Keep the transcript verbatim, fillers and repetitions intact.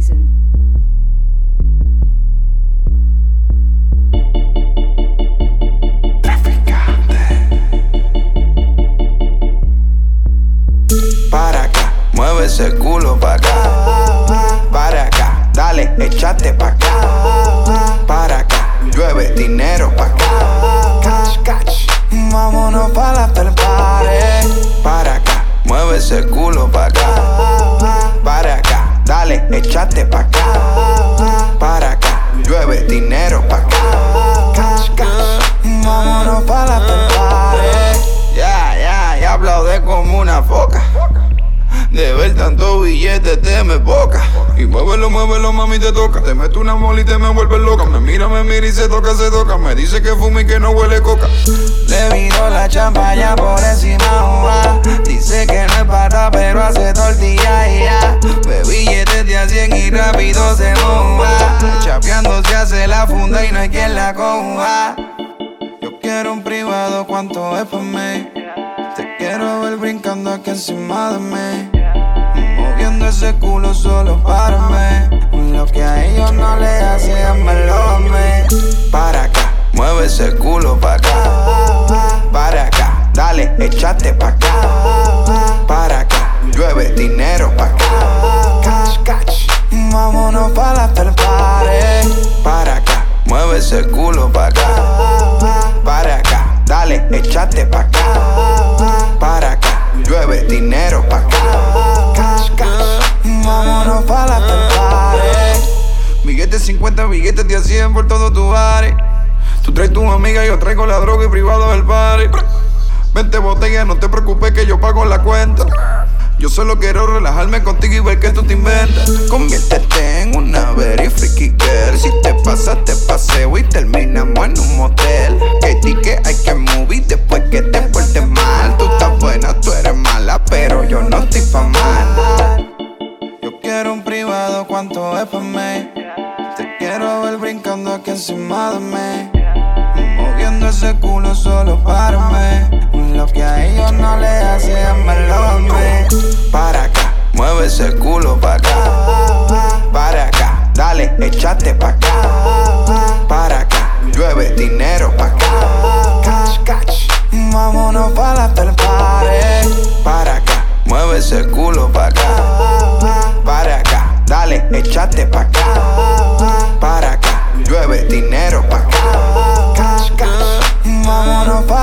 season. Para acá, mueve ese culo pa' acá. Para acá, dale, échate pa' acá. Para acá, llueve dinero pa' acá. Catch, catch, vámonos pa' la after party. Para acá, mueve ese culo pa' acá. Para acá, dale, échate pa' acá. Para acá, llueve dinero pa' acá. Catch, catch, vámonos pa' la after party. Ya, ya, ya aplaudé como una foca. De ver tanto billete te me boca. Y muévelo, muévelo, mami, te toca. Te meto una mola y te me vuelves loca. Me mira, me mira y se toca, se toca. Me dice que fuma y que no huele coca. Le vino la champaña por encima, uva. Dice que no es para, pero hace tortilla y ya. Ve billetes de a cien y rápido se moja. Chapeando se hace la funda y no hay quien la coja. Yo quiero un privado, ¿cuánto es pa' mí? Te quiero ver brincando aquí encima de mí, moviendo ese culo solo para mí. Lo que a ellos no le hace, házmelo a mí. Para acá, mueve ese culo pa' acá. Para acá, dale, échate pa' acá. Para acá, llueve dinero pa' acá. Catch, catch, vámonos pa' la after party. Para acá, mueve ese culo pa' acá. Para acá, dale, échate pa' acá. Para acá, llueve dinero pa' acá. Catch, catch, vámonos pa' la after party. Billetes cincuenta, billetes de a cien por todo tu body. Tú traes tu amiga, yo traigo la droga y privado del party. Vente botella, no te preocupes que yo pago la cuenta. Yo solo quiero relajarme contigo y ver que tú te inventas. Conviértete en una very freaky girl. Si te pasas te paseo y terminamos en un motel. Que di que hay que movie después que te portes mal. Tú estás buena, tú eres mala, pero yo no estoy pa' mal. Yo quiero un privado, ¿cuánto es pa' mí? Te quiero ver brincando aquí encima de mí, moviendo ese culo solo para mí. Lo que a ellos no le hace, házmelo a mí. Para acá, mueve ese culo pa' acá. Para acá, dale, échate pa' acá. Para acá, llueve dinero pa' acá. Catch, catch, vámonos pa' la after party. Para acá, mueve ese culo pa' acá. Para acá, dale, échate pa' acá. Para acá, llueve dinero pa' acá. Catch, catch, vámonos pa'